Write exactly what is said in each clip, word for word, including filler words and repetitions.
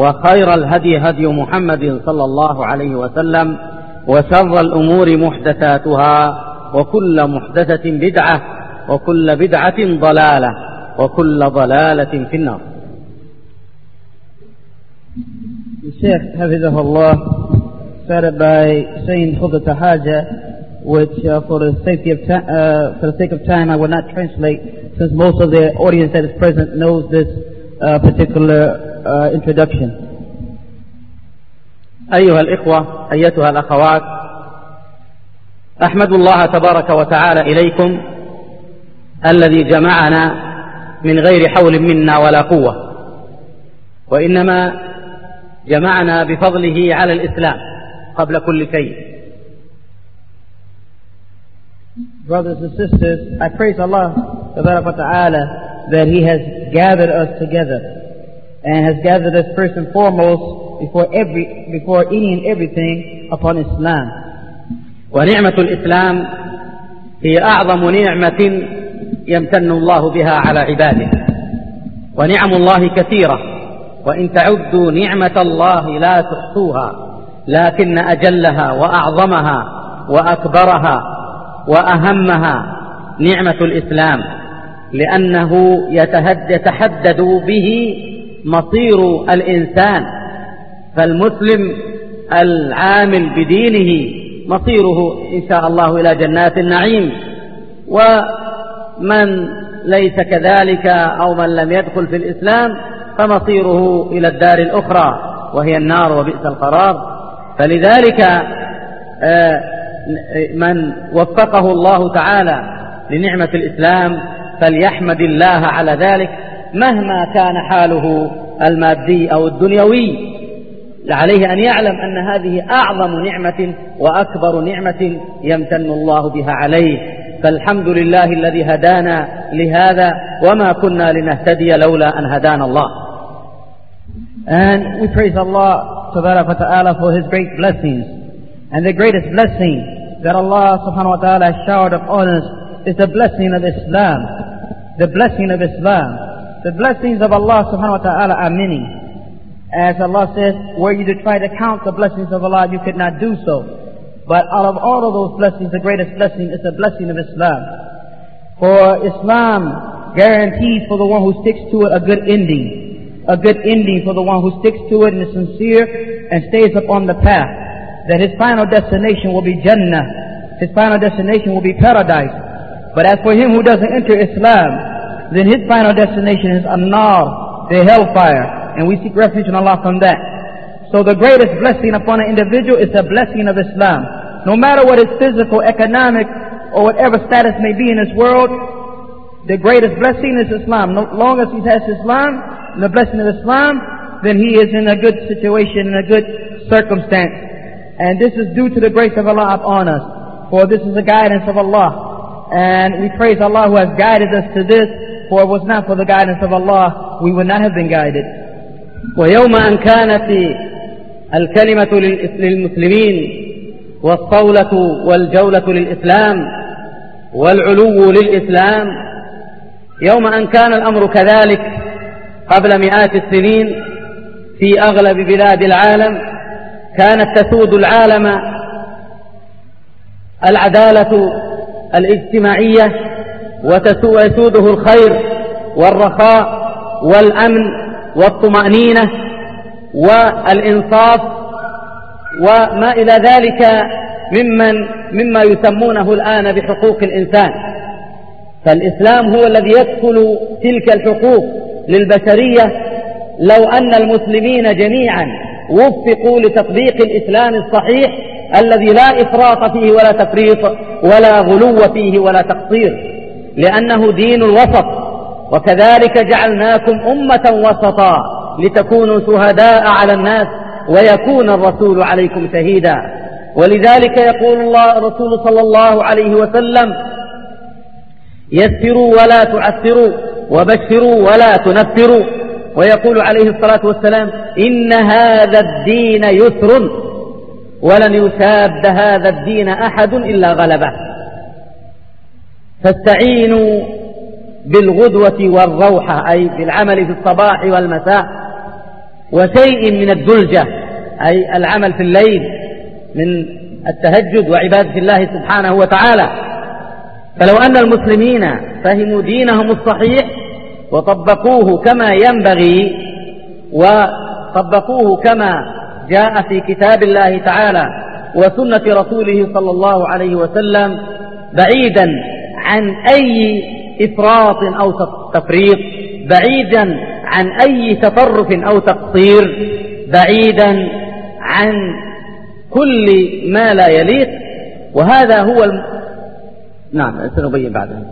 وخير الهدي هدي محمد صلى الله عليه وسلم، وشر الأمور محدثاتها، وكل محدثة بدعة، وكل بدعة ضلالة، وكل ضلالة في النار. The Sheikh, Hafizahullah, started by saying Khutbah Haja, which uh, for the safety of ta- uh, for the sake of time I will not translate, since most of the audience that is present knows this uh, particular uh, introduction. أيها الإخوة، أيتها الأخوات، أحمد الله تبارك وتعالى إليكم الذي جمعنا من غير حول منا ولا قوة، وإنما جمعنا بفضله على الإسلام قبل كل شيء. Brothers and sisters, I praise Allah Tabaraka wa Ta'ala that He has gathered us together, and has gathered us first and foremost before every before any and everything upon Islam. ونعمة الإسلام هي أعظم نعمة يمتن الله بها على عباده، ونعم الله كثيرة، وإن تعدوا نعمة الله لا تحصوها، لكن أجلها وأعظمها وأكبرها وأهمها نعمة الإسلام، لأنه يتحدد به مصير الإنسان، فالمسلم العامل بدينه مصيره إن شاء الله إلى جنات النعيم، ومن ليس كذلك أو من لم يدخل في الإسلام فمصيره إلى الدار الأخرى وهي النار وبئس القرار. فلذلك من وفقه الله تعالى لنعمة الإسلام فليحمد الله على ذلك، مهما كان حاله المادي أو الدنيوي، عليه أن يعلم أن هذه أعظم نعمة وأكبر نعمة يمتن الله بها عليه. فالحمد لله الذي هدانا لهذا، وما كنا لنهتدي لولا أن هدانا الله. And we praise Allah Tabaraka wa Ta'ala for His great blessings. And the greatest blessing that Allah Subhanahu wa Ta'ala has showered upon us is the blessing of Islam. The blessing of Islam. The blessings of Allah Subhanahu wa Ta'ala are many. As Allah says, were you to try to count the blessings of Allah, you could not do so. But out of all of those blessings, the greatest blessing is the blessing of Islam. For Islam guarantees for the one who sticks to it a good ending. A good ending for the one who sticks to it and is sincere and stays upon the path. That his final destination will be Jannah. His final destination will be paradise. But as for him who doesn't enter Islam, then his final destination is An-Nar, the hellfire. And we seek refuge in Allah from that. So the greatest blessing upon an individual is the blessing of Islam. No matter what his physical, economic, or whatever status may be in this world, the greatest blessing is Islam. No long as he has Islam, the blessing of Islam, then he is in a good situation, in a good circumstance. And this is due to the grace of Allah upon us. For this is the guidance of Allah. And we praise Allah who has guided us to this. For it was not for the guidance of Allah, we would not have been guided. ويوم أن كانت الكلمة للمسلمين والصولة والجولة للإسلام والعلو للإسلام، يوم أن كان الأمر كذلك قبل مئات السنين في أغلب بلاد العالم، كانت تسود العالم العدالة الاجتماعية، ويسوده الخير والرخاء والأمن والطمأنينة والإنصاف وما إلى ذلك ممن مما يسمونه الآن بحقوق الإنسان. فالإسلام هو الذي يكفل تلك الحقوق للبشرية. لو أن المسلمين جميعا وفقوا لتطبيق الإسلام الصحيح الذي لا إفراط فيه ولا تفريط ولا غلو فيه ولا تقصير، لأنه دين الوسط. وكذلك جعلناكم أمة وسطا لتكونوا شهداء على الناس ويكون الرسول عليكم شهيدا. ولذلك يقول الله الرسول صلى الله عليه وسلم: يسروا ولا تعسروا وبشروا ولا تنفروا. ويقول عليه الصلاة والسلام: إن هذا الدين يسر ولن يشاد هذا الدين أحد إلا غلبه. فاستعينوا بالغدوة والروحة، أي بالعمل في الصباح والمساء وشيء من الدلجة أي العمل في الليل من التهجد وعبادة الله سبحانه وتعالى. فلو أن المسلمين فهموا دينهم الصحيح وطبقوه كما ينبغي وطبقوه كما جاء في كتاب الله تعالى وسنة رسوله صلى الله عليه وسلم، بعيدا عن أي إفراط أو تفريط، بعيدا عن أي تطرف أو تقصير، بعيدا عن كل ما لا يليق. وهذا هو الم... نعم سنبين بعدها.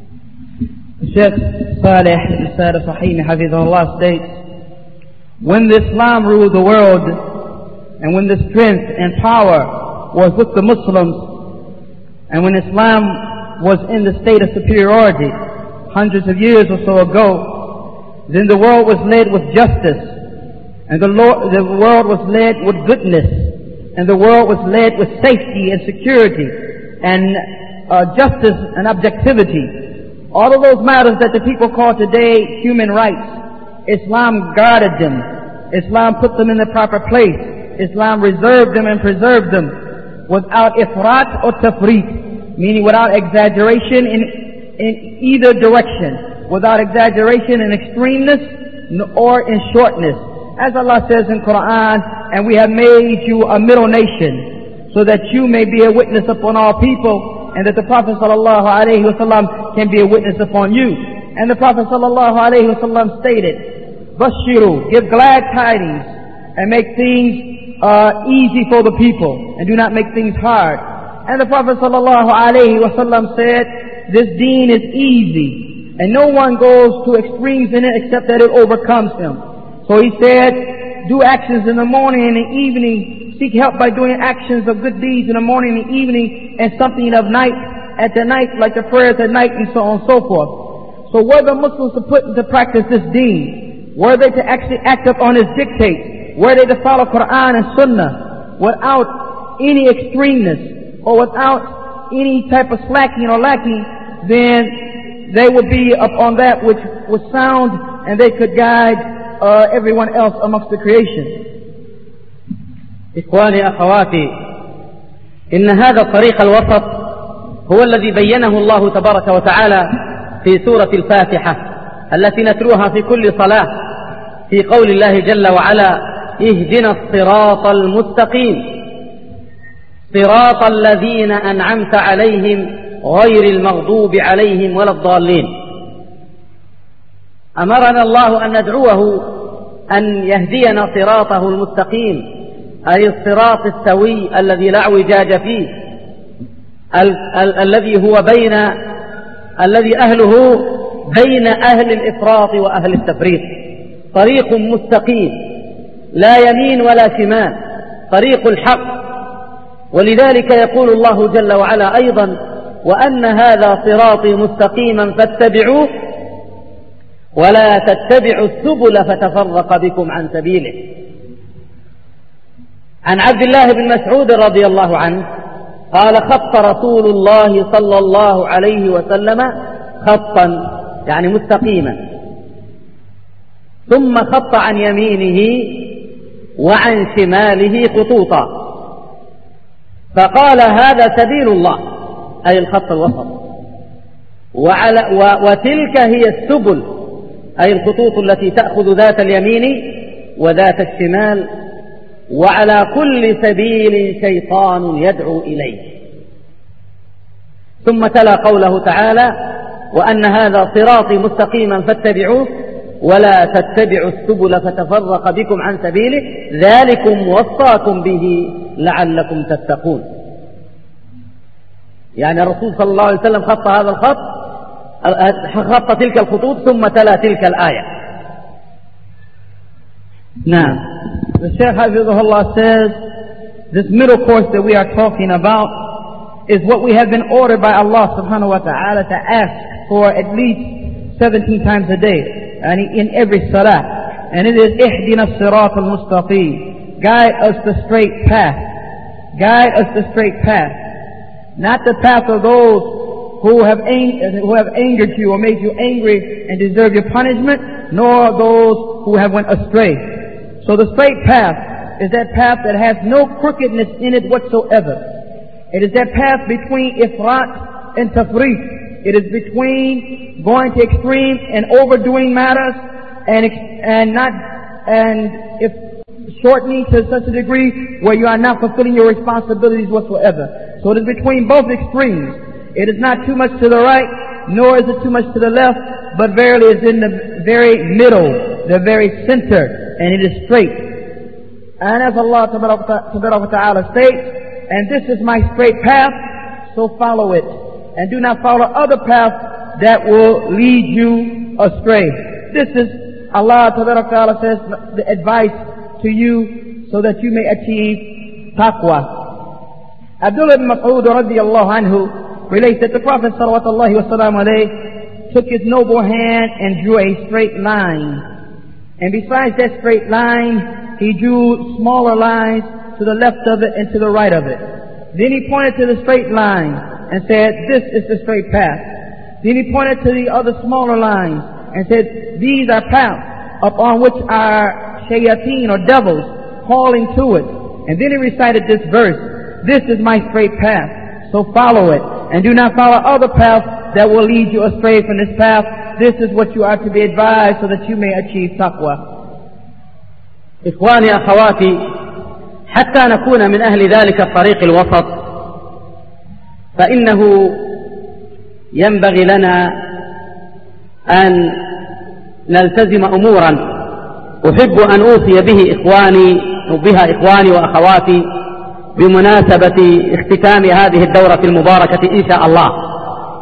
Sheikh Saleh Al Sahimi Hafizahullah states, when the Islam ruled the world and when the strength and power was with the Muslims, and when Islam was in the state of superiority hundreds of years or so ago, then the world was led with justice, and the, Lord, the world was led with goodness, and the world was led with safety and security and uh, justice and objectivity. All of those matters that the people call today human rights, Islam guarded them. Islam put them in the proper place. Islam reserved them and preserved them without ifrat or tafrit, meaning without exaggeration in, in either direction, without exaggeration in extremeness or in shortness. As Allah says in Quran, and we have made you a middle nation, so that you may be a witness upon all people, and that the Prophet sallallahu alaihi wasallam can be a witness upon you. And the Prophet sallallahu alaihi wasallam stated, Bashiru, give glad tidings and make things uh, easy for the people, and do not make things hard. And the Prophet sallallahu alaihi wasallam said, this deen is easy, and no one goes to extremes in it except that it overcomes him. So he said, do actions in the morning and the evening. Seek help by doing actions of good deeds in the morning and the evening, and something of night at the night, like the prayers at night, and so on and so forth. So were the Muslims to put into practice this deen, were they to actually act upon his dictates, were they to follow Quran and Sunnah without any extremeness or without any type of slacking or lacking, then they would be upon that which was sound, and they could guide uh, everyone else amongst the creation. إخواني أخواتي، إن هذا الطريق الوسط هو الذي بينه الله تبارك وتعالى في سورة الفاتحة التي نتلوها في كل صلاة، في قول الله جل وعلا: اهدنا الصراط المستقيم صراط الذين أنعمت عليهم غير المغضوب عليهم ولا الضالين. أمرنا الله أن ندعوه أن يهدينا صراطه المستقيم، أي الصراط السوي الذي لا اعوجاج فيه، ال- ال- الذي هو بين الذي أهله بين أهل الإفراط وأهل التفريط، طريق مستقيم لا يمين ولا شمال، طريق الحق. ولذلك يقول الله جل وعلا أيضا: وأن هذا صراطي مستقيما فاتبعوه ولا تتبعوا السبل فتفرق بكم عن سبيله. عن عبد الله بن مسعود رضي الله عنه قال: خط رسول الله صلى الله عليه وسلم خطا، يعني مستقيما، ثم خط عن يمينه وعن شماله خطوطا، فقال: هذا سبيل الله، أي الخط الوسط، وعلى و وتلك هي السبل، أي الخطوط التي تأخذ ذات اليمين وذات الشمال، وعلى كل سبيل شيطان يدعو إليه. ثم تلا قوله تعالى: وأن هذا صراطي مستقيما فاتبعوه ولا تتبعوا السبل فتفرق بكم عن سبيله ذلكم وصاكم به لعلكم تتقون. يعني الرسول صلى الله عليه وسلم خط هذا الخط، خط تلك الخطوط، ثم تلا تلك الآية. نعم. The Shaykh Hafizahullah says this middle course that we are talking about is what we have been ordered by Allah subhanahu wa ta'ala to ask for at least seventeen times a day, and in every salah. And it is ihdina as-sirat al-mustaqim, guide us the straight path, guide us the straight path, not the path of those who have ang- who have angered you or made you angry and deserve your punishment, nor those who have went astray. So the straight path is that path that has no crookedness in it whatsoever. It is that path between ifrat and tafriq. It is between going to extreme and overdoing matters and and not and if shortening to such a degree where you are not fulfilling your responsibilities whatsoever. So it is between both extremes. It is not too much to the right, nor is it too much to the left, but verily is in the very middle, the very center, and it is straight. And as Allah Tabaraka Ta'ala states, and this is my straight path, so follow it. And do not follow other paths that will lead you astray. This is, Allah Tabaraka Ta'ala says, the advice to you so that you may achieve taqwa. Abdullah ibn Mas'ud radiyallahu anhu relates that the Prophet sallallahu wa sallam alayhi took his noble hand and drew a straight line. And besides that straight line, he drew smaller lines to the left of it and to the right of it. Then he pointed to the straight line and said, this is the straight path. Then he pointed to the other smaller lines and said, these are paths upon which are shayateen or devils calling to it. And then he recited this verse, this is my straight path, so follow it. And do not follow other paths that will lead you astray from this path. This is what you are to be advised so that you may achieve taqwa. إخواني أخواتي حتى نكون من أهل ذلك الطريق الوسط فإنه ينبغي لنا أن نلتزم أمورا أحب أن أوصي به إخواني وبها إخواني وأخواتي بمناسبة اختتام هذه الدورة المباركة إن شاء الله.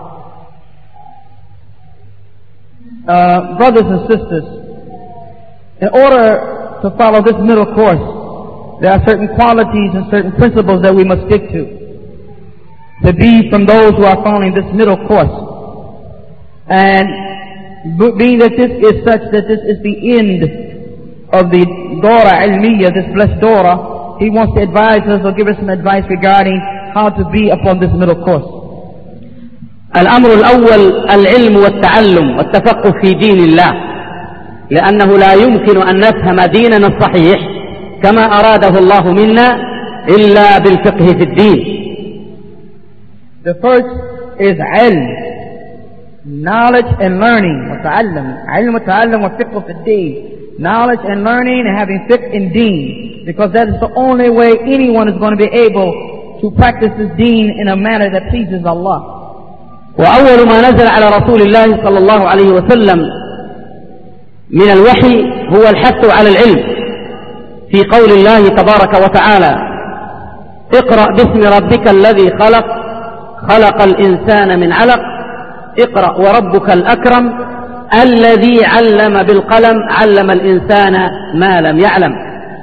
Uh, brothers and sisters, in order to follow this middle course, there are certain qualities and certain principles that we must stick to, to be from those who are following this middle course. And being that this is such that this is the end of the Dora Ilmiya, this blessed Dora, he wants to advise us or give us some advice regarding how to be upon this middle course. الأمر الأول العلم والتعلم والتفقه في دين الله لأنه لا يمكن أن نفهم ديننا الصحيح كما أراده الله منا إلا بالفقه في الدين. The first is علم, knowledge and learning. وتعلم, علم وتعلم وفقه في الدين. Knowledge and learning and having fiqh in deen, because that is the only way anyone is going to be able to practice this deen in a manner that pleases Allah. وأول ما نزل على رسول الله صلى الله عليه وسلم من الوحي هو الحث على العلم في قول الله تبارك وتعالى اقرأ باسم ربك الذي خلق خلق الإنسان من علق اقرأ وربك الأكرم الذي علم بالقلم علم الإنسان ما لم يعلم.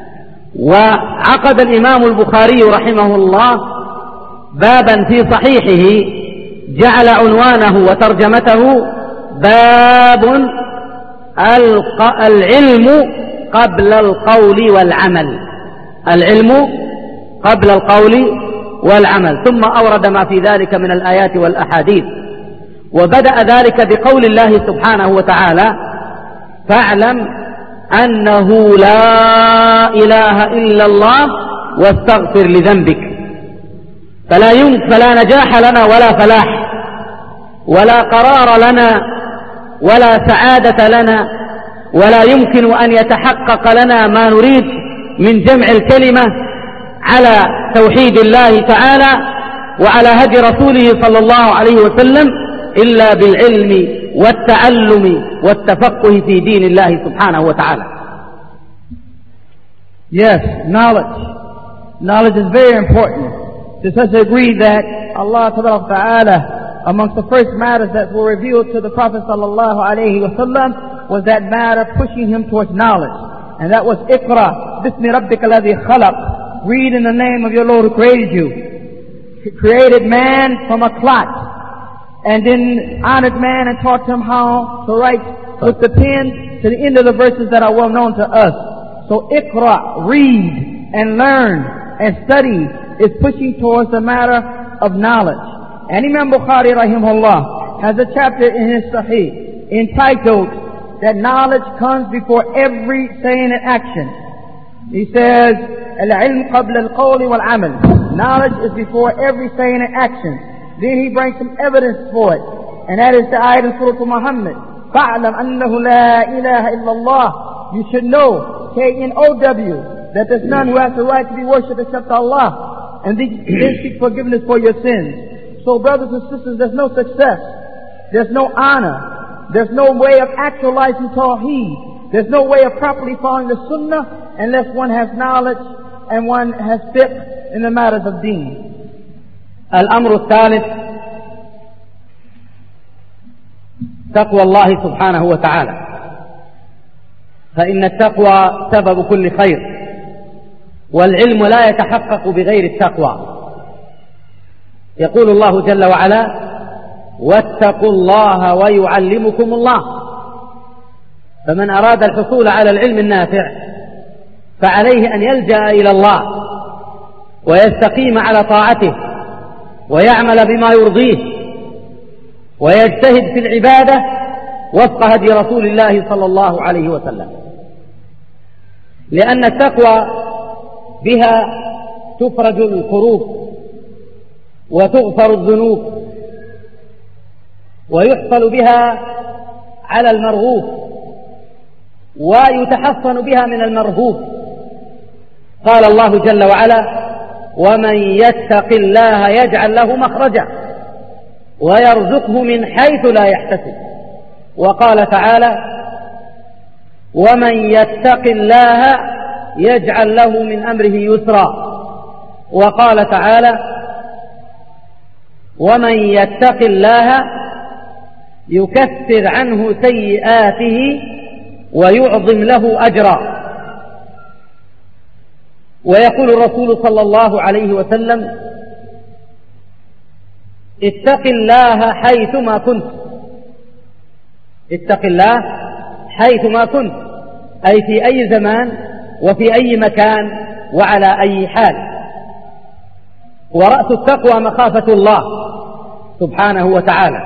وعقد الإمام البخاري رحمه الله بابا في صحيحه جعل عنوانه وترجمته باب العلم قبل القول والعمل. العلم قبل القول والعمل. ثم أورد ما في ذلك من الآيات والأحاديث، وبدأ ذلك بقول الله سبحانه وتعالى فاعلم أنه لا إله إلا الله واستغفر لذنبك. فلا فلا نجاح لنا ولا فلاح ولا قرار لنا ولا سعادة لنا ولا يمكن أن يتحقق لنا ما نريد من جمع الكلمة على توحيد الله تعالى وعلى هدي رسوله صلى الله عليه وسلم إلا بالعلم والتعلم والتفقه في دين الله سبحانه وتعالى. Yes, knowledge. Knowledge is very important. To such a degree that Allah Ta'ala, amongst the first matters that were revealed to the Prophet sallallahu alaihi wasallam was that matter pushing him towards knowledge. And that was Iqra, Bismi Rabbika alladhi khalaq. Read in the name of your Lord who created you. He created man from a clot, and then honored man and taught him how to write with the pen to the end of the verses that are well known to us. So Iqra, read and learn and study, is pushing towards the matter of knowledge. And Imam Bukhari rahimahullah has a chapter in his Sahih entitled that knowledge comes before every saying and action. He says, العلم قبل القول والعمل. Knowledge is before every saying and action. Then he brings some evidence for it. And that is the ayat in Surah Muhammad. فَاعْلَمْ أَنَّهُ لَا إِلَهَ إِلَّا اللَّهِ. You should know, K N O W, that there's none who has the right to be worshipped except Allah. And then seek forgiveness for your sins. So brothers and sisters, there's no success. There's no honor. There's no way of actualizing Tawheed. There's no way of properly following the Sunnah unless one has knowledge and one has fiqh in the matters of deen. الأمر الثالث تقوى الله سبحانه وتعالى، فإن التقوى سبب كل خير، والعلم لا يتحقق بغير التقوى. يقول الله جل وعلا: واتقوا الله ويعلمكم الله. فمن أراد الحصول على العلم النافع فعليه أن يلجأ إلى الله ويستقيم على طاعته ويعمل بما يرضيه ويجتهد في العبادة وفق هدي رسول الله صلى الله عليه وسلم، لأن التقوى بها تفرج الكروب وتغفر الذنوب ويحصل بها على المرغوب ويتحصن بها من المرهوب. قال الله جل وعلا: ومن يتق الله يجعل له مخرجا ويرزقه من حيث لا يحتسب. وقال تعالى: ومن يتق الله يجعل له من أمره يسرا. وقال تعالى: ومن يتق الله يكفر عنه سيئاته ويعظم له أجرا. ويقول الرسول صلى الله عليه وسلم: اتق الله حيثما كنت. اتق الله حيثما كنت، أي في أي زمان وفي أي مكان وعلى أي حال. ورأس التقوى مخافة الله سبحانه وتعالى.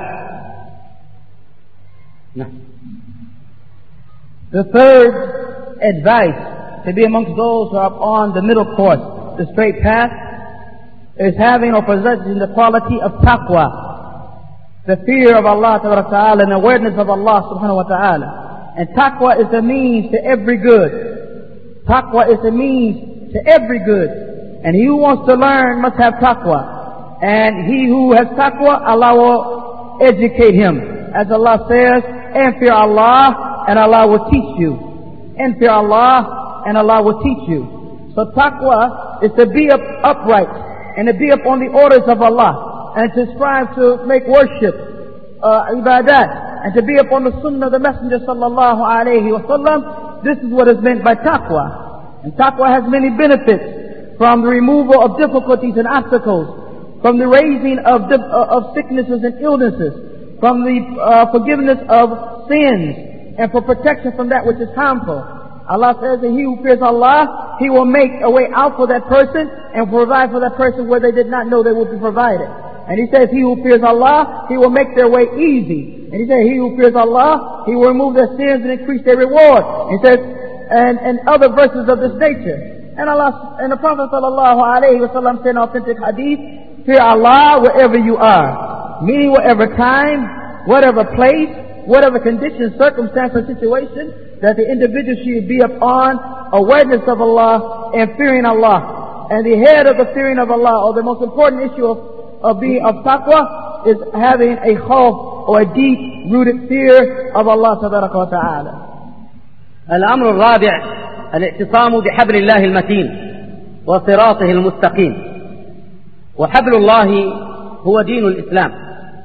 The third advice to be amongst those who are on the middle course, the straight path, is having or possessing the quality of taqwa, the fear of Allah Ta'ala and awareness of Allah Subhanahu wa Ta'ala. And taqwa is the means to every good. Taqwa is the means to every good. And he who wants to learn must have taqwa. And he who has taqwa, Allah will educate him. As Allah says, and fear Allah, and Allah will teach you. And fear Allah, and Allah will teach you. So taqwa is to be up, upright, and to be upon the orders of Allah, and to strive to make worship, uh, ibadat, and to be upon the sunnah of the Messenger sallallahu alayhi wa sallam. This is what is meant by taqwa. And taqwa has many benefits, from the removal of difficulties and obstacles, from the raising of, uh, of sicknesses and illnesses, from the uh, forgiveness of sins, and for protection from that which is harmful. Allah says that he who fears Allah, he will make a way out for that person and provide for that person where they did not know they would be provided. And he says he who fears Allah, he will make their way easy. And he says he who fears Allah, he will remove their sins and increase their reward. He says, and, and other verses of this nature. And Allah, and the Prophet sallallahu alayhi wa sallam said in authentic hadith, fear Allah wherever you are. Meaning whatever time, whatever place, whatever condition, circumstance, or situation, that the individual should be upon awareness of Allah and fearing Allah. And the head of the fearing of Allah, or the most important issue of, of being of taqwa, is having a khawf, or a deep-rooted fear of Allah tabaraka wa ta'ala. الأمر الرابع الاعتصام بحبل الله المتين وصراطه المستقيم. وحبل الله هو دين الإسلام،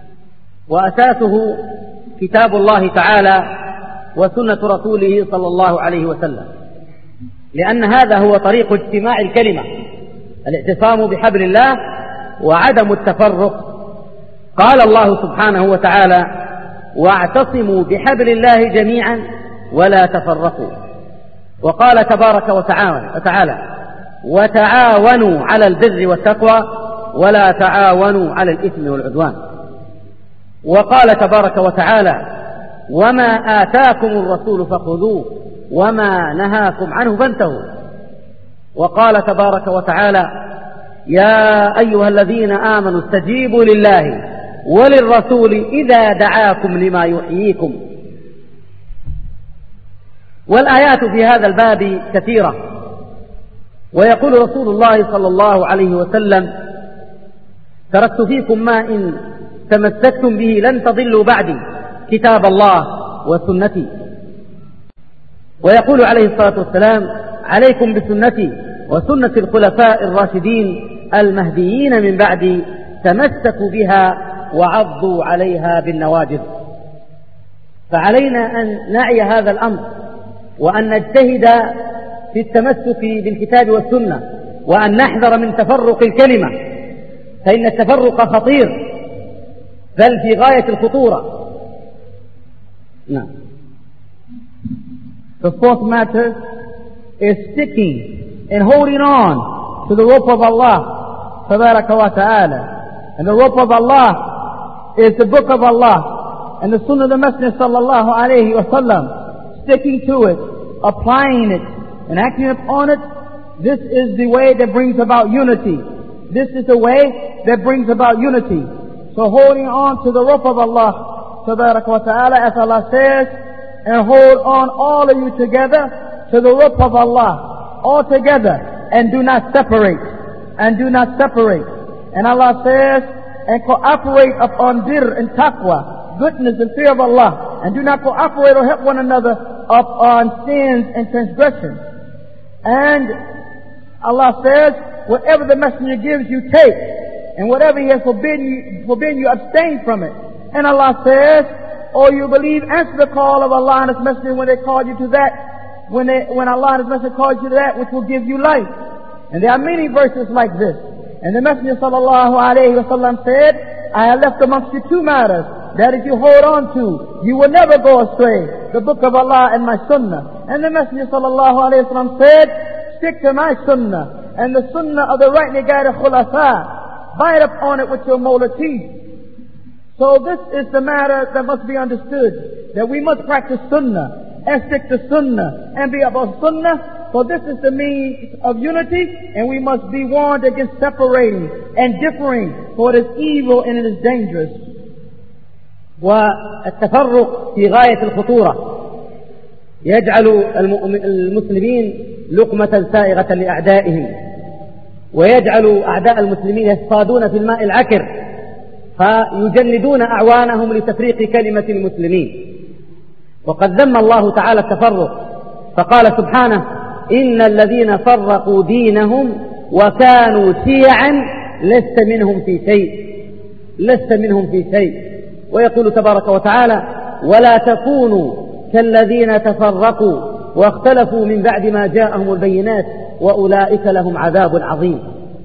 وأساسه كتاب الله تعالى وسنة رسوله صلى الله عليه وسلم، لأن هذا هو طريق اجتماع الكلمة، الاعتصام بحبل الله وعدم التفرق. قال الله سبحانه وتعالى: واعتصموا بحبل الله جميعا ولا تفرقوا. وقال تبارك وتعالى: وتعاونوا على البر والتقوى ولا تعاونوا على الإثم والعدوان. وقال تبارك وتعالى: وما آتاكم الرسول فخذوه وما نهاكم عنه فانتهوا. وقال تبارك وتعالى: يا أيها الذين آمنوا استجيبوا لله وللرسول إذا دعاكم لما يحييكم. والآيات في هذا الباب كثيرة. ويقول رسول الله صلى الله عليه وسلم: تركت فيكم ما إن تمسكتم به لن تضلوا بعدي، كتاب الله وسنتي. ويقول عليه الصلاة والسلام: عليكم بسنتي وسنة الخلفاء الراشدين المهديين من بعدي، تمسكوا بها وعضوا عليها بالنواجذ. فعلينا أن نعي هذا الأمر، وأن نجتهد في التمسك بالكتاب والسنة، وأن نحذر من تفرق الكلمة، فإن التفرق خطير بل في غاية الخطورة. نعم. The fourth matter is sticking and holding on to the rope of Allah tabaraka wa ta'ala. And the rope of Allah is the book of Allah and the sunnah of the Messenger sallallahu alayhi wa sallam. Sticking to it, applying it, and acting upon it, this is the way that brings about unity. This is the way that brings about unity. So holding on to the rope of Allah tabaraka wa ta'ala, as Allah says, and hold on all of you together to the rope of Allah, all together, and do not separate, and do not separate. And Allah says, and cooperate upon birr and taqwa, goodness and fear of Allah, and do not cooperate or help one another upon sins and transgressions. And Allah says, whatever the messenger gives you, take, and whatever he has forbidden you, forbidden you, abstain from it. And Allah says, or you believe, answer the call of Allah and His Messenger when they call you to that, when they, when Allah and His Messenger call you to that which will give you life. And there are many verses like this. And the Messenger sallallahu alayhi wa sallam said, I have left amongst you two matters that if you hold on to, you will never go astray, the book of Allah and my sunnah. And the Messenger sallallahu alayhi wa sallam said, stick to my sunnah and the sunnah of the rightly guided khulafa. Bite upon it with your molar teeth. So this is the matter that must be understood, that we must practice sunnah and stick to sunnah and be about sunnah, for this is the means of unity, and we must be warned against separating and differing, for it is evil and it is dangerous. والتفرق في غاية الخطورة يجعل المسلمين لقمة سائغة لأعدائهم، ويجعل أعداء المسلمين يصطادون في الماء العكر فيجندون أعوانهم لتفريق كلمة المسلمين. وقد ذم الله تعالى التفرق فقال سبحانه: إن الذين فرقوا دينهم وكانوا شيعا لست منهم في شيء لست منهم في شيء. ويقول تبارك وتعالى: ولا تكونوا كالذين تفرقوا واختلفوا من بعد ما جاءهم البينات وأولئك لهم عذاب عظيم.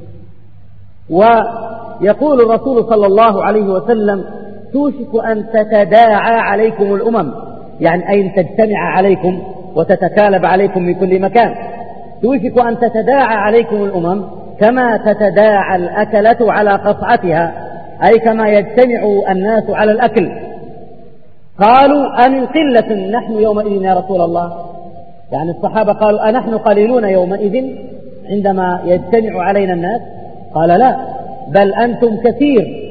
ويقول الرسول صلى الله عليه وسلم: توشك أن تتداعى عليكم الأمم، يعني أي تجتمع عليكم وتتكالب عليكم من كل مكان. توشك أن تتداعى عليكم الأمم كما تتداعى الأكلة على قصعتها، أي كما يجتمع الناس على الأكل. قالوا: أمن قلة نحن يومئذ يا رسول الله؟ يعني الصحابة قالوا: أنحن قليلون يومئذ عندما يجتمع علينا الناس؟ قال: لا، بل أنتم كثير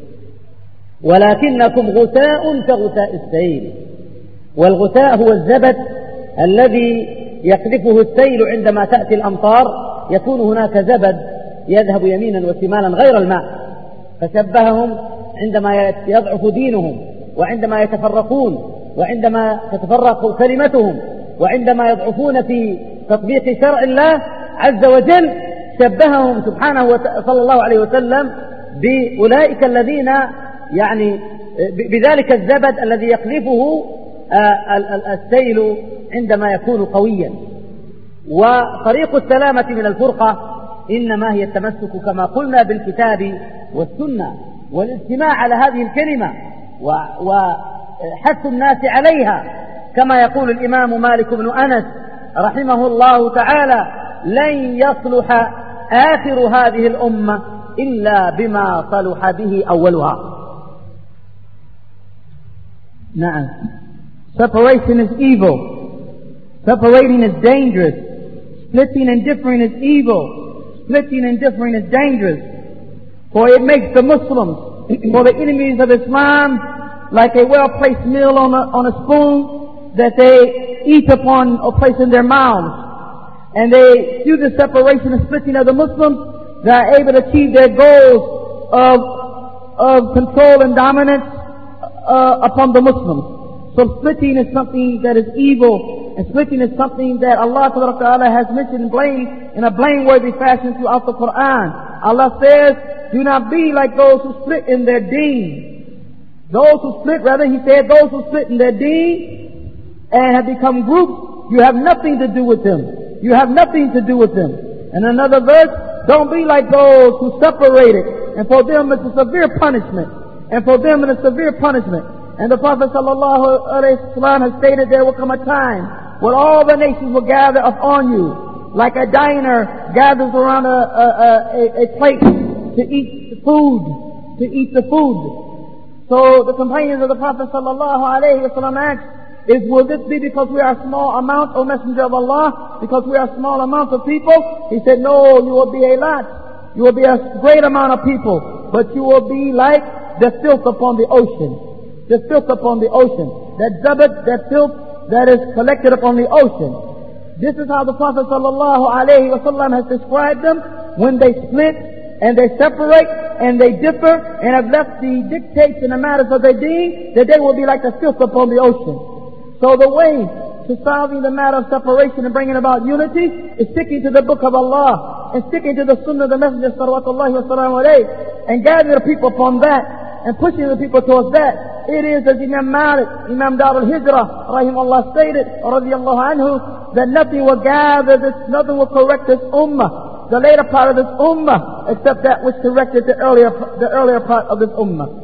ولكنكم غثاء كغثاء السيل. والغثاء هو الزبد الذي يقذفه السيل عندما تأتي الأمطار، يكون هناك زبد يذهب يمينا وشمالا غير الماء. فشبههم عندما يضعف دينهم، وعندما يتفرقون، وعندما تتفرق كلمتهم، وعندما يضعفون في تطبيق شرع الله عز وجل، شبههم سبحانه صلى الله عليه وسلم بأولئك الذين يعني بذلك الزبد الذي يقذفه السيل عندما يكون قويا. وطريق السلامة من الفرقة إنما هي التمسك كما قلنا بالكتاب والسنة، والاجتماع على هذه الكلمة وحث الناس عليها، كما يقول الإمام مالك بن أنس رحمه الله تعالى: لن يصلح آخر هذه الأمة إلا بما صلح به أولها. نعم. Separation is evil. Separating is dangerous. Splitting and differing is evil. Splitting and differing is dangerous. For it makes the Muslims, for the enemies of Islam, like a well-placed meal on a, on a spoon that they eat upon or place in their mouths. And they, through the separation and splitting of the Muslims, they are able to achieve their goals of, of control and dominance uh, upon the Muslims. So splitting is something that is evil, and splitting is something that Allah Ta'ala has mentioned in, blame, in a blameworthy fashion throughout the Quran. Allah says, do not be like those who split in their deen. Those who split, rather, he said, those who split in their deen and have become groups, you have nothing to do with them. You have nothing to do with them. And another verse, don't be like those who separated, and for them it's a severe punishment. And for them it's a severe punishment. And the Prophet sallallahu alaihi wasallam has stated there will come a time when all the nations will gather upon you, like a diner gathers around a, a, a, a plate to eat the food, to eat the food. So the companions of the Prophet sallallahu alaihi wasallam asked, is will this be because we are a small amount, O Messenger of Allah? Because we are a small amount of people? He said, no, you will be a lot. You will be a great amount of people, but you will be like the filth upon the ocean. The filth upon the ocean. That zabat, that filth that is collected upon the ocean. This is how the Prophet sallallahu alaihi wasallam has described them when they split and they separate and they differ and have left the dictates and the matters of their deen, that they will be like the filth upon the ocean. So the way to solving the matter of separation and bringing about unity is sticking to the book of Allah and sticking to the sunnah of the Messenger sallallahu alaihi wasallam and gathering the people upon that and pushing the people towards that. It is as Imam Malik, Imam Dar al-Hijrah, rahimahullah stated, radiyallahu anhu, that nothing will gather this, nothing will correct this ummah, the later part of this ummah, except that which corrected the earlier, the earlier part of this ummah.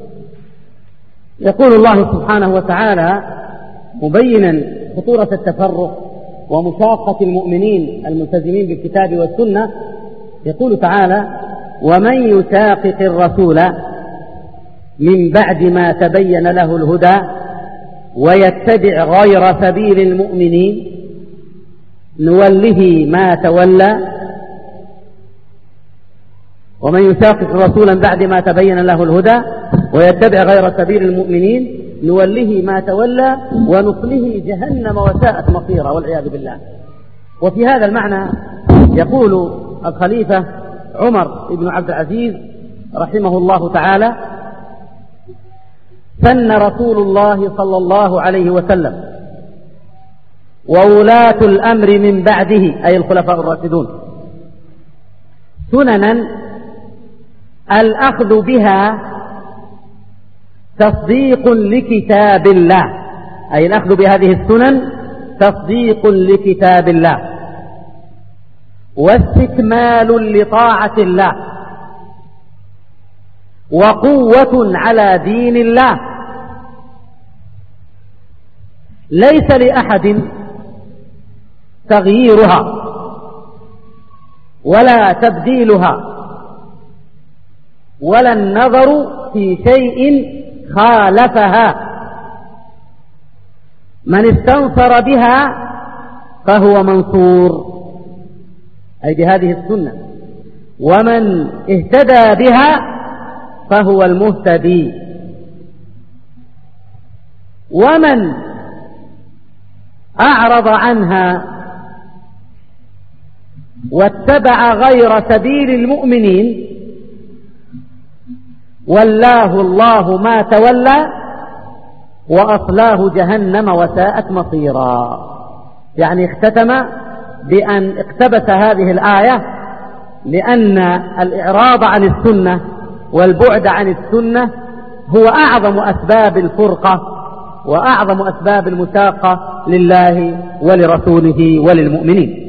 يقول الله سبحانه وتعالى مبينا خطورة التفرق ومشاقة المؤمنين الملتزمين بالكتاب والسنة، يقول تعالى: ومن يشاقق الرسول من بعد ما تبين له الهدى ويتبع غير سبيل المؤمنين نوله ما تولى ومن يشاقق الرسول من بعد ما تبين له الهدى ويتبع غير سبيل المؤمنين نوله ما تولى ونصله جهنم وساءت مصيرا والعياذ بالله. وفي هذا المعنى يقول الخليفة عمر بن عبد العزيز رحمه الله تعالى: سن رسول الله صلى الله عليه وسلم وولاة الأمر من بعده أي الخلفاء الراشدون سننا الأخذ بها تصديق لكتاب الله، أي الأخذ بهذه السنن تصديق لكتاب الله واستكمال لطاعة الله وقوة على دين الله. ليس لأحد تغييرها ولا تبديلها ولا النظر في شيء خالفها. من استنصر بها فهو منصور، أي بهذه السنة، ومن اهتدى بها فهو المهتدي، ومن أعرض عنها واتبع غير سبيل المؤمنين ولاه الله ما تولى وأصلاه جهنم وساءت مصيرا. يعني اختتم بأن اقتبس هذه الآية لأن الإعراض عن السنة والبعد عن السنة هو أعظم أسباب الفرقة وأعظم أسباب المشاقة لله ولرسوله وللمؤمنين.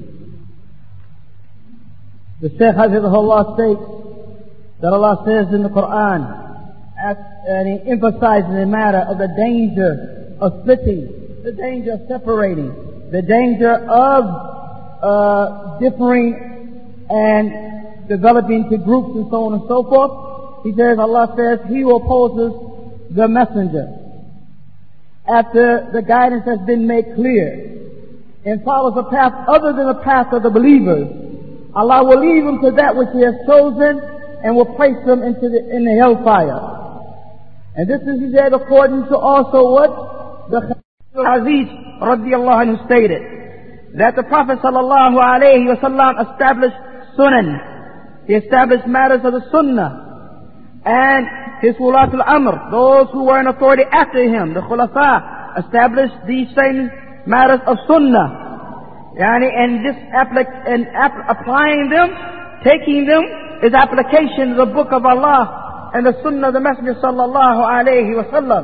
The Shaykh Hafizahullah states that Allah says in the Quran, and He emphasizes the matter of the danger of splitting, the danger of separating, the danger of uh, differing and developing into groups and so on and so forth. He says, Allah says, He who opposes the messenger after the guidance has been made clear and follows a path other than the path of the believers, Allah will lead him to that which He has chosen and will place them into the, in the hellfire. And this is, he said, according to also what the Hadith radiallahu anhu stated, that the Prophet sallallahu alayhi wa sallam established sunan. He established matters of the sunnah. And his wulatul amr, those who were in authority after him, the khulafa, established these same matters of sunnah. Yani, and this applic and ap applying them, taking them, is application of the book of Allah and the sunnah of the Messenger sallallahu alayhi wa sallam.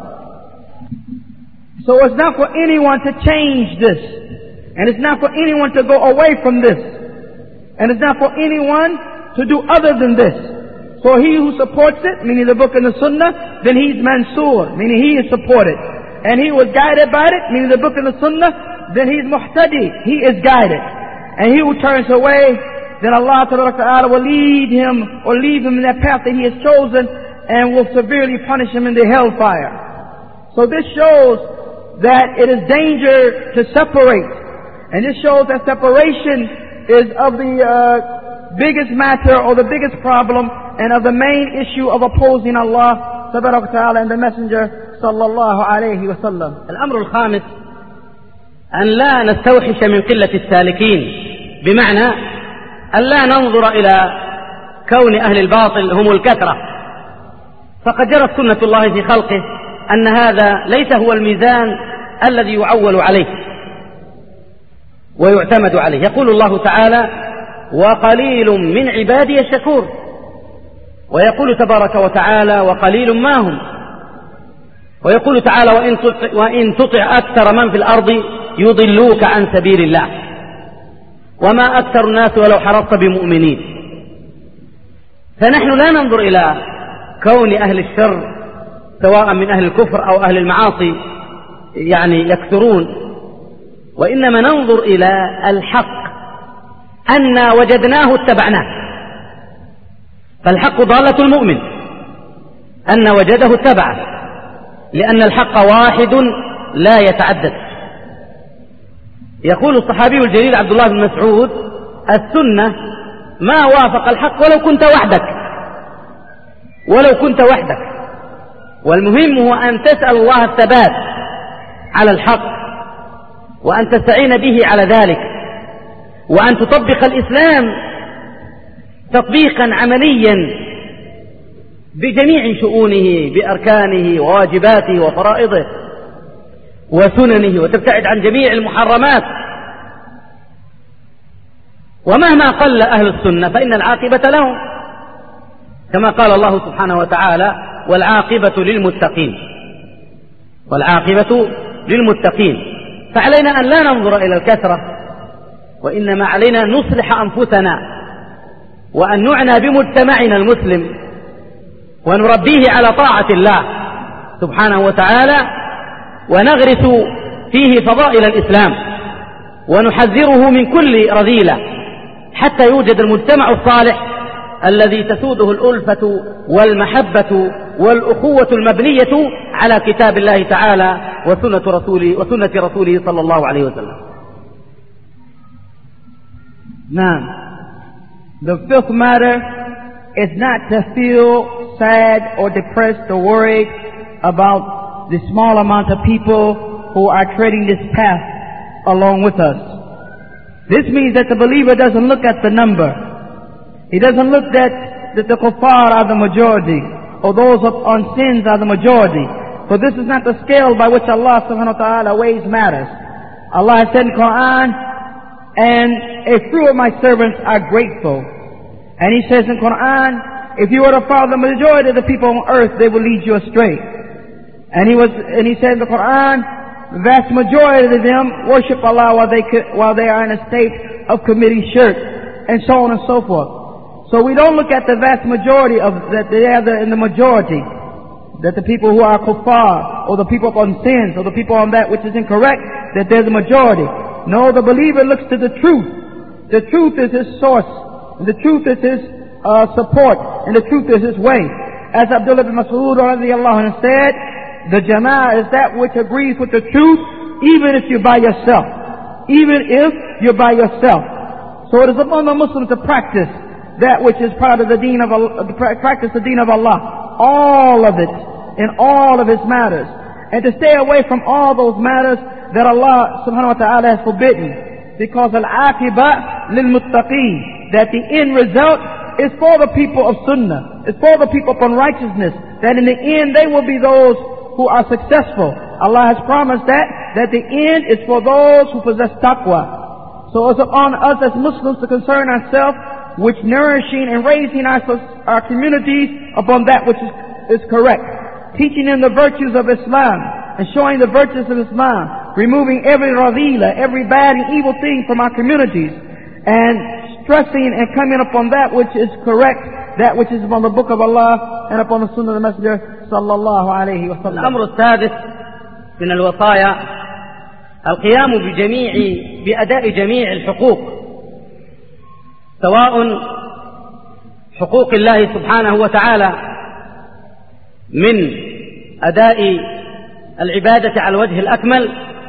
So it's not for anyone to change this. And it's not for anyone to go away from this. And it's not for anyone to do other than this. So he who supports it, meaning the book and the sunnah, then he's mansur, meaning he is supported. And he was guided by it, meaning the book and the sunnah, then he's muhtadi, he is guided. And he who turns away, then Allah Ta'ala will lead him or leave him in that path that he has chosen and will severely punish him in the hellfire. So this shows that it is danger to separate. And this shows that separation is of the uh, biggest matter or the biggest problem and of the main issue of opposing Allah Subhanahu wa Ta'ala and the Messenger sallallahu alayhi wa sallam. الأمر الخامس أن لا نستوحش من قلة السالكين، بمعنى أن لا ننظر إلى كون أهل الباطل هم الكثرة، فقد جرت سنة الله في خلقه أن هذا ليس هو الميزان الذي يعول عليه ويعتمد عليه. يقول الله تعالى: وقليل من عبادي الشكور. ويقول تبارك وتعالى: وقليل ما هم. ويقول تعالى: وإن تطع, وإن تطع أكثر من في الأرض يضلوك عن سبيل الله وما أكثر الناس ولو حرصت بمؤمنين. فنحن لا ننظر إلى كون أهل الشر سواء من أهل الكفر أو أهل المعاصي يعني يكثرون، وإنما ننظر إلى الحق أن وجدناه اتبعناه. فالحق ضالة المؤمن، أن وجده اتبعه، لأن الحق واحد لا يتعدد. يقول الصحابي الجليل عبد الله بن مسعود: السنة ما وافق الحق ولو كنت وحدك، ولو كنت وحدك. والمهم هو أن تسأل الله الثبات على الحق، وأن تستعين به على ذلك، وأن تطبق الإسلام تطبيقا عمليا بجميع شؤونه، بأركانه وواجباته وفرائضه وسننه، وتبتعد عن جميع المحرمات. ومهما قل أهل السنة فإن العاقبة لهم، كما قال الله سبحانه وتعالى: والعاقبة للمتقين، والعاقبة للمتقين. فعلينا أن لا ننظر إلى الكثرة، وإنما علينا أن نصلح أنفسنا وأن نعنى بمجتمعنا المسلم ونربيه على طاعة الله سبحانه وتعالى، ونغرس فيه فضائل الإسلام ونحذره من كل رذيلة حتى يوجد المجتمع الصالح الذي تسوده الألفة والمحبة والأخوة المبنية على كتاب الله تعالى وسنة رسوله, وسنة رسوله صلى الله عليه وسلم. Now, the fifth matter is not to feel sad or depressed or worried about the small amount of people who are treading this path along with us. This means that the believer doesn't look at the number. He doesn't look at that the kuffar are the majority, or those on sins are the majority. For this is not the scale by which Allah subhanahu wa ta'ala weighs matters. Allah has said in the Quran, and a few of my servants are grateful. And He says in the Quran, if you were to follow the majority of the people on earth, they will lead you astray. And He was, and He said in the Quran, the vast majority of them worship Allah while they while they are in a state of committing shirk, and so on and so forth. So we don't look at the vast majority of that they are the, in the majority, that the people who are kuffar, or the people on sins, or the people on that which is incorrect, that there's a majority. No, the believer looks to the truth. The truth is his source, and the truth is his uh, support, and the truth is his way. As Abdullah bin Mas'ud radiyallahu anhu said, the jama'ah is that which agrees with the truth, even if you're by yourself. even if you're by yourself. So it is upon the Muslim to practice that which is part of the deen of Allah, to practice the deen of Allah, all of it, in all of His matters, and to stay away from all those matters that Allah subhanahu wa ta'ala has forbidden, because al-aqiba lil-muttaqeen, that the end result is for the people of sunnah, it's for the people upon righteousness, that in the end they will be those who are successful. Allah has promised that, that the end is for those who possess taqwa. So it's upon us as Muslims to concern ourselves with nourishing and raising our, our communities upon that which is, is correct, teaching them the virtues of Islam and showing the virtues of Islam, removing every radila, every bad and evil thing from our communities, and stressing and coming upon that which is correct, that which is upon the book of Allah and upon the sunnah of the Messenger sallallahu alayhi wa sallam. الأمر السادس من الوصايا القيام بجميع بأداء جميع الحقوق، سواء حقوق الله سبحانه وتعالى من أداء العبادة على الوجه الأكمل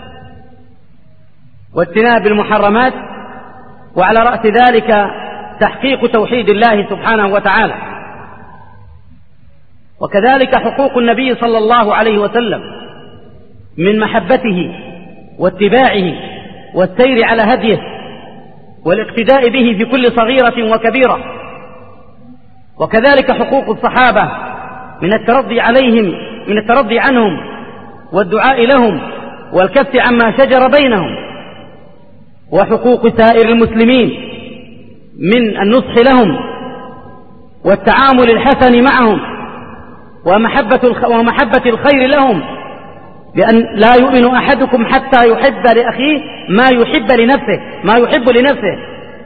واجتناب المحرمات، وعلى رأس ذلك تحقيق توحيد الله سبحانه وتعالى، وكذلك حقوق النبي صلى الله عليه وسلم من محبته واتباعه والسير على هديه والاقتداء به في كل صغيرة وكبيرة، وكذلك حقوق الصحابة من الترضي عليهم من الترضي عنهم والدعاء لهم والكف عما شجر بينهم، وحقوق سائر المسلمين من النصح لهم والتعامل الحسن معهم ومحبة ومحبة الخير لهم، لأن لا يؤمن أحدكم حتى يحب لأخيه ما يحب لنفسه ما يحب لنفسه.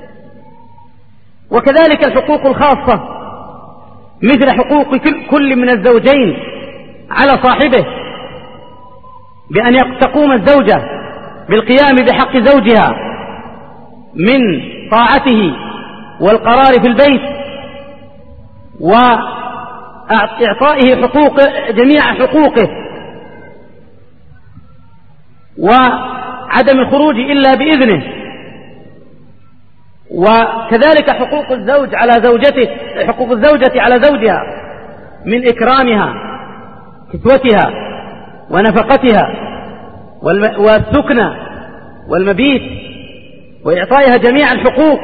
وكذلك الحقوق الخاصة مثل حقوق كل من الزوجين على صاحبه، بأن تقوم الزوجة بالقيام بحق زوجها من طاعته والقرار في البيت وإعطائه حقوق جميع حقوقه وعدم الخروج إلا بإذنه، وكذلك حقوق الزوج على زوجته حقوق الزوجة على زوجها من إكرامها كسوتها ونفقتها والسكنى والمبيت وإعطائها جميع الحقوق،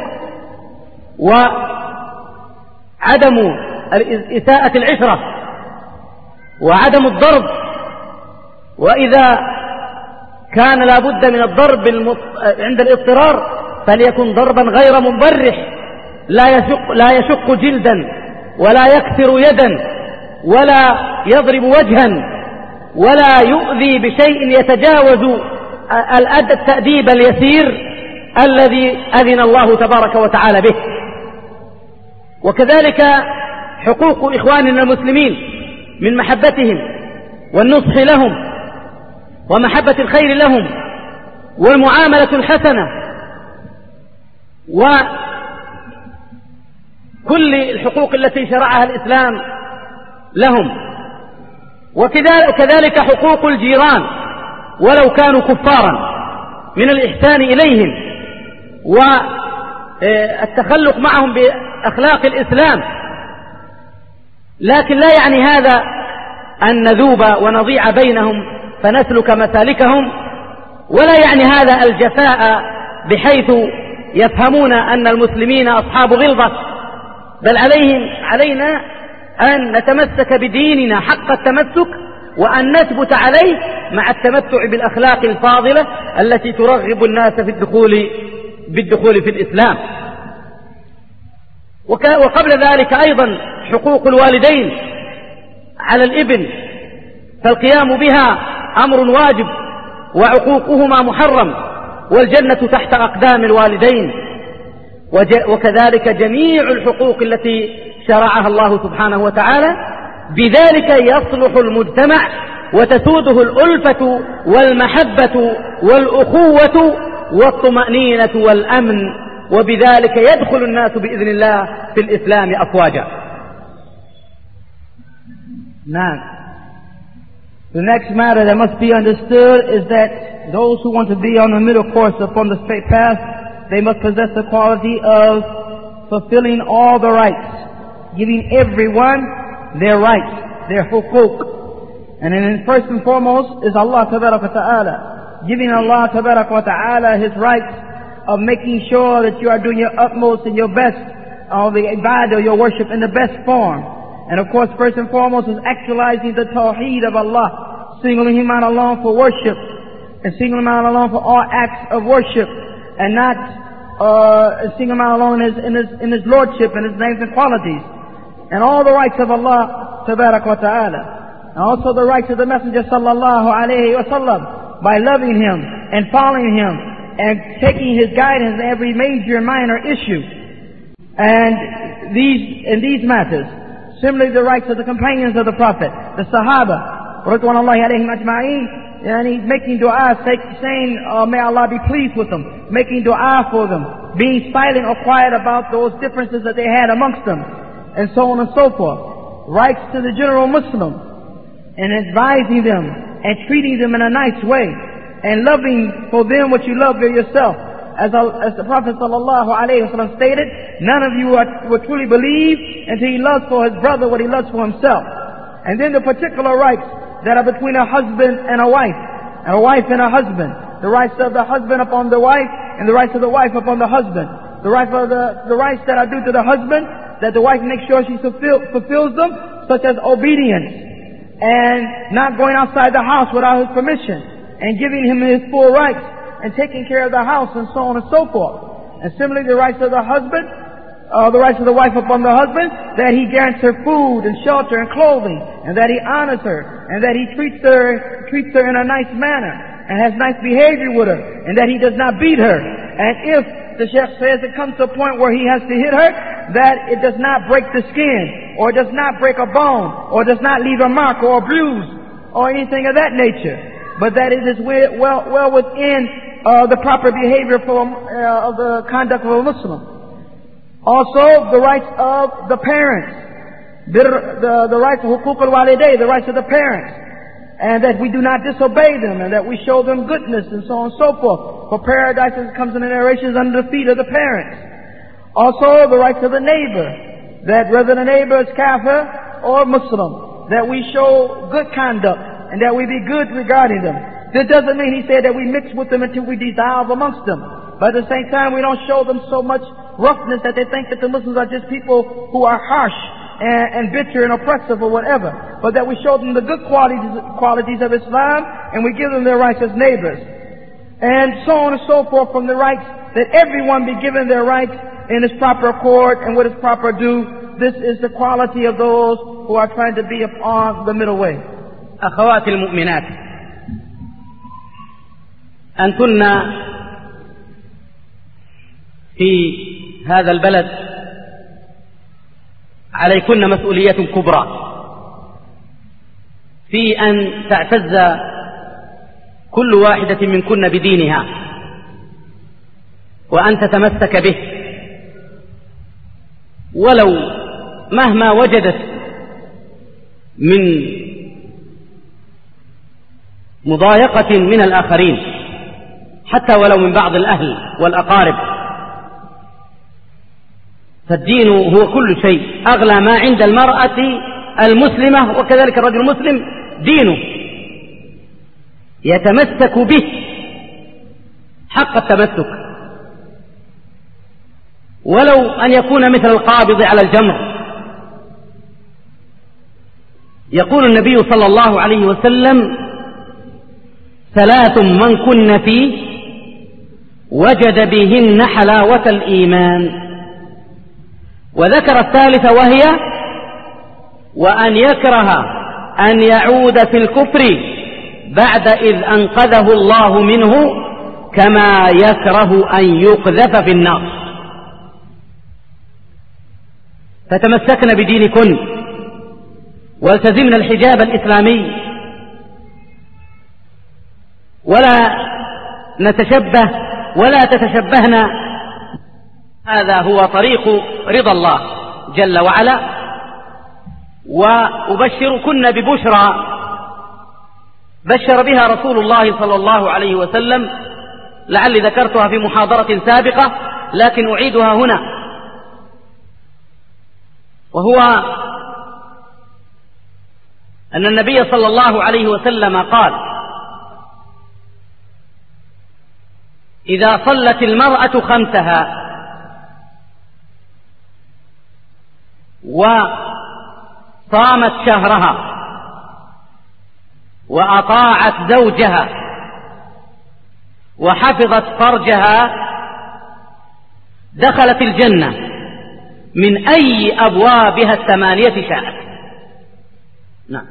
وعدم إساءة العشرة وعدم الضرب، وإذا كان لا بد من الضرب عند الاضطرار فليكن ضربا غير مبرح لا يشق, لا يشق جلدا ولا يكسر يدا ولا يضرب وجها ولا يؤذي بشيء يتجاوز التأديب اليسير الذي أذن الله تبارك وتعالى به. وكذلك حقوق إخواننا المسلمين من محبتهم والنصح لهم ومحبة الخير لهم والمعاملة الحسنة وكل الحقوق التي شرعها الإسلام لهم، وكذلك حقوق الجيران ولو كانوا كفارا من الإحسان إليهم والتخلق معهم بأخلاق الإسلام، لكن لا يعني هذا أن نذوب ونضيع بينهم فنسلك مسالكهم، ولا يعني هذا الجفاء بحيث يفهمون أن المسلمين أصحاب غلظة، بل عليهم علينا أن نتمسك بديننا حق التمسك وأن نثبت عليه مع التمتع بالأخلاق الفاضلة التي ترغب الناس في الدخول بالدخول في الإسلام. وقبل ذلك أيضا حقوق الوالدين على الابن، فالقيام بها أمر واجب وعقوقهما محرم، والجنة تحت أقدام الوالدين. وكذلك جميع الحقوق التي شرعها الله سبحانه وتعالى، بذلك يصلح المجتمع وتسوده الألفة والمحبة والأخوة والطمأنينة والأمن، وبذلك يدخل الناس بإذن الله في الإسلام أفواجا. Now, the next matter that must be understood is that those who want to be on the middle course upon the straight path, they must possess the quality of fulfilling all the rights, giving everyone their rights, their huquq. And then first and foremost is Allah Tabaraka wa Ta'ala, giving Allah Tabaraka wa Ta'ala His rights of making sure that you are doing your utmost and your best of the ibadah, your worship in the best form. And of course, first and foremost is actualizing the tawheed of Allah, singling Him out alone for worship, and singling Him out alone for all acts of worship, and not uh, singling Him out alone in His, in His, in His lordship and His names and qualities. And all the rights of Allah Tabarak wa Ta'ala. And also the rights of the Messenger Sallallahu Alaihi Wasallam, by loving him and following him and taking his guidance in every major and minor issue. And these, in these matters, similarly the rights of the companions of the Prophet, the Sahaba, Ridwanullahi alayhim ajma'een, and he's making dua, saying, uh, may Allah be pleased with them, making dua for them, being silent or quiet about those differences that they had amongst them, and so on and so forth. Rights to the general Muslim, and advising them, and treating them in a nice way, and loving for them what you love for yourself. As, as the Prophet sallallahu alaihi wasallam stated, none of you are, will truly believe until he loves for his brother what he loves for himself. And then the particular rights that are between a husband and a wife, and a wife and a husband. The rights of the husband upon the wife, and the rights of the wife upon the husband. The rights of the, the rights that are due to the husband, that the wife makes sure she fulfill, fulfills them, such as obedience, and not going outside the house without his permission, and giving him his full rights, and taking care of the house, and so on and so forth. And similarly, the rights of the husband, uh, the rights of the wife upon the husband, that he grants her food and shelter and clothing, and that he honors her, and that he treats her, treats her in a nice manner, and has nice behavior with her, and that he does not beat her. And if the Sheikh says it comes to a point where he has to hit her, that it does not break the skin, or does not break a bone, or does not leave a mark or a bruise, or anything of that nature, but that it is well, well within uh, the proper behavior for, uh, of the conduct of a Muslim. Also, the rights of the parents, the, the, the rights of huquq al-waliday, the rights of the parents, and that we do not disobey them, and that we show them goodness, and so on and so forth. For paradise, as comes in the narrations, under the feet of the parents. Also, the rights of the neighbor, that whether the neighbor is kafir or Muslim, that we show good conduct, and that we be good regarding them. This doesn't mean, he said, that we mix with them until we dissolve amongst them. But at the same time, we don't show them so much roughness that they think that the Muslims are just people who are harsh and, and bitter and oppressive or whatever. But that we show them the good qualities, qualities of Islam, and we give them their rights as neighbors. And so on and so forth, from the rights, that everyone be given their rights in its proper accord and with its proper due. This is the quality of those who are trying to be upon the middle way. أخواتي المؤمنات، أنتن في هذا البلد عليكن مسؤولية كبرى في أن تعتز كل واحدة منكن بدينها، وأن تتمسك به، ولو مهما وجدت من مضايقة من الآخرين، حتى ولو من بعض الأهل والأقارب. فالدين هو كل شيء. أغلى ما عند المرأة المسلمة وكذلك الرجل المسلم دينه، يتمسك به حق التمسك، ولو أن يكون مثل القابض على الجمر. يقول النبي صلى الله عليه وسلم: ثلاث من كن فيه وجد بهن حلاوة الإيمان. وذكر الثالثة وهي وأن يكره أن يعود في الكفر بعد إذ أنقذه الله منه كما يكره أن يقذف في النار. فتمسكن بدينكن والتزمن الحجاب الإسلامي، ولا نتشبه ولا تتشبهن. هذا هو طريق رضا الله جل وعلا. وأبشركن ببشرى بشر بها رسول الله صلى الله عليه وسلم، لعلي ذكرتها في محاضرة سابقة لكن أعيدها هنا، وهو أن النبي صلى الله عليه وسلم قال: إذا صلت المرأة خمسها وصامت شهرها وأطاعت زوجها وحفظت فرجها دخلت الجنة من أي أبوابها الثمانية شاءت. نعم.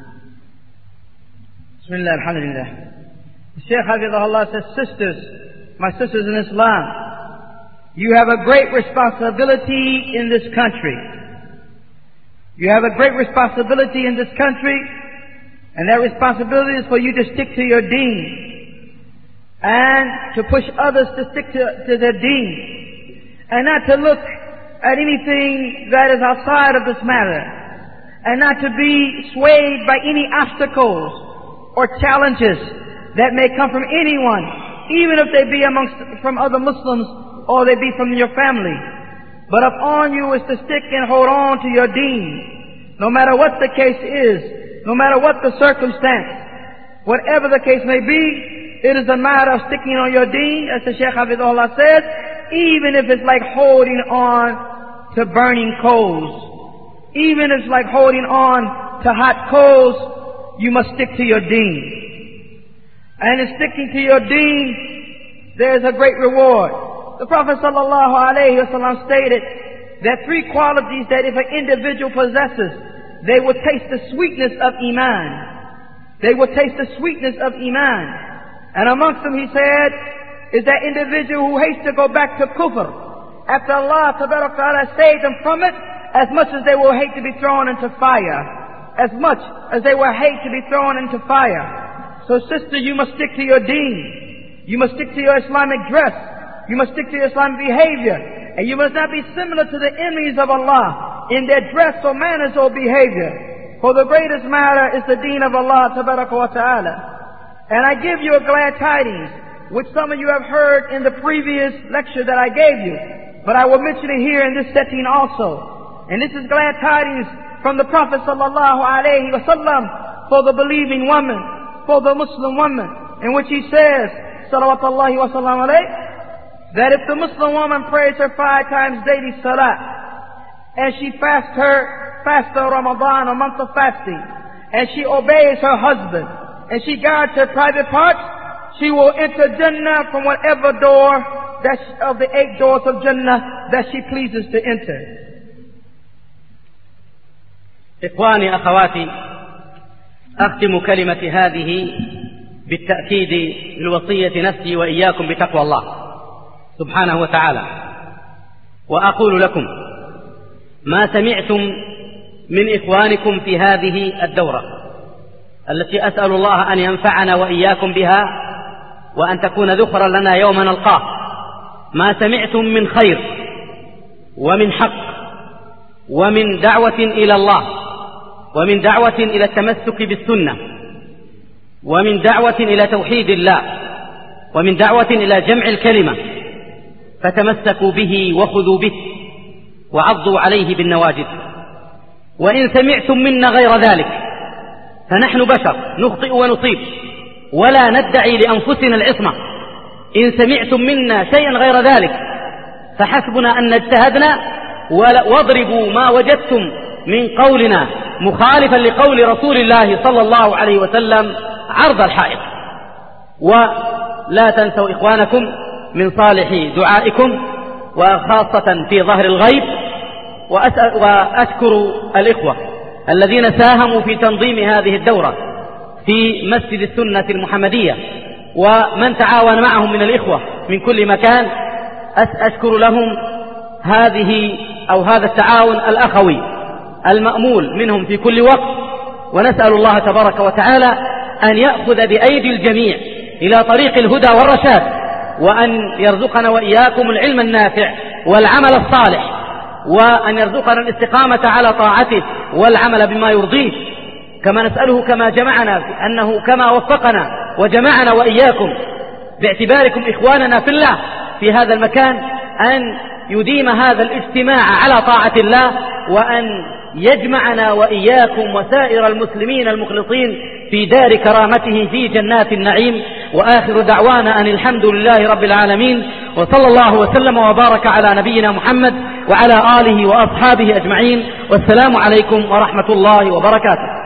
بسم الله الحمد لله. Shaykh Hafizahullah says, sisters, my sisters in Islam, you have a great responsibility in this country. You have a great responsibility in this country, and that responsibility is for you to stick to your deen and to push others to stick to, to their deen and not to look at anything that is outside of this matter and not to be swayed by any obstacles or challenges that may come from anyone, even if they be amongst from other Muslims or they be from your family. But upon you is to stick and hold on to your deen, no matter what the case is, no matter what the circumstance, whatever the case may be. It is a matter of sticking on your deen, as the Shaykh Hafizahullah said, even if it's like holding on to burning coals, even if it's like holding on to hot coals, you must stick to your deen. And in sticking to your deen, there is a great reward. The Prophet sallallahu alaihi wasallam stated that three qualities that if an individual possesses, they will taste the sweetness of Iman. They will taste the sweetness of Iman. And amongst them, he said, is that individual who hates to go back to kufr after Allah tabarak ta'ala saved them from it, as much as they will hate to be thrown into fire. As much as they will hate to be thrown into fire. So sister, you must stick to your deen. You must stick to your Islamic dress. You must stick to your Islamic behavior. And you must not be similar to the enemies of Allah in their dress or manners or behavior. For the greatest matter is the deen of Allah tabarak wa ta'ala. And I give you a glad tidings, which some of you have heard in the previous lecture that I gave you. But I will mention it here in this setting also. And this is glad tidings from the Prophet sallallahu alaihi wasallam for the believing woman, for the Muslim woman, in which he says, salawatullahi wa sallam alayhi, that if the Muslim woman prays her five times daily salat, and she fasts her fast of Ramadan, a month of fasting, and she obeys her husband, and she guards her private parts, she will enter Jannah from whatever door that she, of the eight doors of Jannah that she pleases to enter. إخواني أخواتي، أختم كلمة هذه بالتأكيد لوصية نفسي وإياكم بتقوى الله سبحانه وتعالى، وأقول لكم ما سمعتم من إخوانكم في هذه الدورة التي أسأل الله أن ينفعنا وإياكم بها وأن تكون ذخرا لنا يوم نلقاه. ما سمعتم من خير ومن حق ومن دعوة إلى الله ومن دعوة إلى التمسك بالسنة ومن دعوة إلى توحيد الله ومن دعوة إلى جمع الكلمة، فتمسكوا به وخذوا به وعضوا عليه بالنواجذ. وإن سمعتم منا غير ذلك فنحن بشر نخطئ ونصيب ولا ندعي لأنفسنا العصمة. إن سمعتم منا شيئا غير ذلك فحسبنا أن اجتهدنا، واضربوا ما وجدتم من قولنا مخالفا لقول رسول الله صلى الله عليه وسلم عرض الحائط. ولا تنسوا إخوانكم من صالح دعائكم، وخاصة في ظهر الغيب. وأشكر الإخوة الذين ساهموا في تنظيم هذه الدورة في مسجد السنة المحمدية، ومن تعاون معهم من الإخوة من كل مكان. أشكر لهم هذه أو هذا التعاون الأخوي المأمول منهم في كل وقت، ونسأل الله تبارك وتعالى أن يأخذ بأيدي الجميع إلى طريق الهدى والرشاد، وأن يرزقنا وإياكم العلم النافع والعمل الصالح، وأن يرزقنا الاستقامة على طاعته والعمل بما يرضيه. كما نسأله كما جمعنا أنه كما وفقنا وجمعنا وإياكم باعتباركم إخواننا في الله في هذا المكان أن يديم هذا الاجتماع على طاعة الله، وأن يجمعنا وإياكم وسائر المسلمين المخلصين في دار كرامته في جنات النعيم. وآخر دعوانا أن الحمد لله رب العالمين، وصلى الله وسلم وبارك على نبينا محمد وعلى آله وأصحابه أجمعين، والسلام عليكم ورحمة الله وبركاته.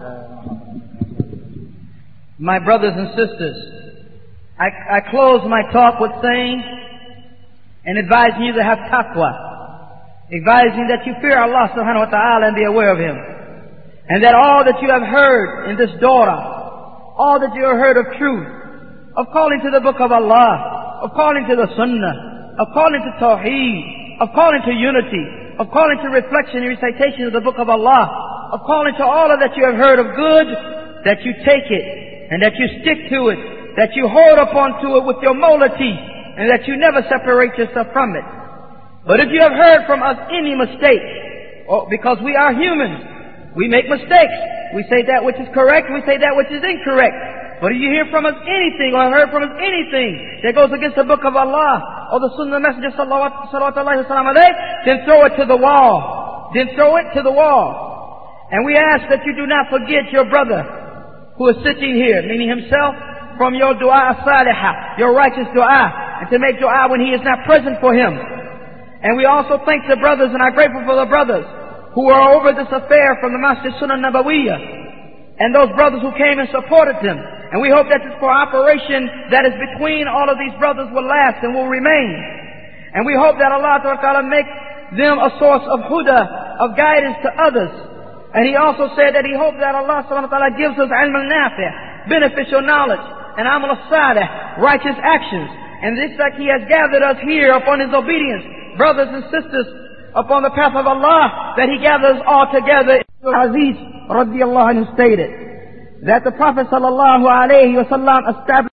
My brothers and sisters, I, I close my talk with saying and advising you to have taqwa, advising that you fear Allah subhanahu wa ta'ala and be aware of Him, and that all that you have heard in this daughter, all that you have heard of truth, of calling to the book of Allah, of calling to the sunnah, of calling to tawheed, of calling to unity, of calling to reflection and recitation of the book of Allah, of calling to all of that you have heard of good, that you take it and that you stick to it, that you hold upon to it with your molar teeth, and that you never separate yourself from it. But if you have heard from us any mistake, or because we are humans, we make mistakes. We say that which is correct, we say that which is incorrect. But if you hear from us anything or heard from us anything that goes against the book of Allah or the Sunnah Messenger sallallahu alaihi wasallam, then throw it to the wall. Then throw it to the wall. And we ask that you do not forget your brother who is sitting here, meaning himself, from your dua salihah, your righteous dua, and to make dua when he is not present for him. And we also thank the brothers and are grateful for the brothers who are over this affair from the Masjid Sunnah Nabawiyah, and those brothers who came and supported them. And we hope that this cooperation that is between all of these brothers will last and will remain. And we hope that Allah Ta'ala make them a source of huda, of guidance to others. And he also said that he hoped that Allah Subhanahu wa Ta'ala gives us ilm al-nafi', beneficial knowledge, and amal al-salih, righteous actions. And this like he has gathered us here upon his obedience, brothers and sisters, upon the path of Allah, that he gathers all together. Aziz radiyallahu anhu stated that the Prophet sallallahu alayhi wa sallam established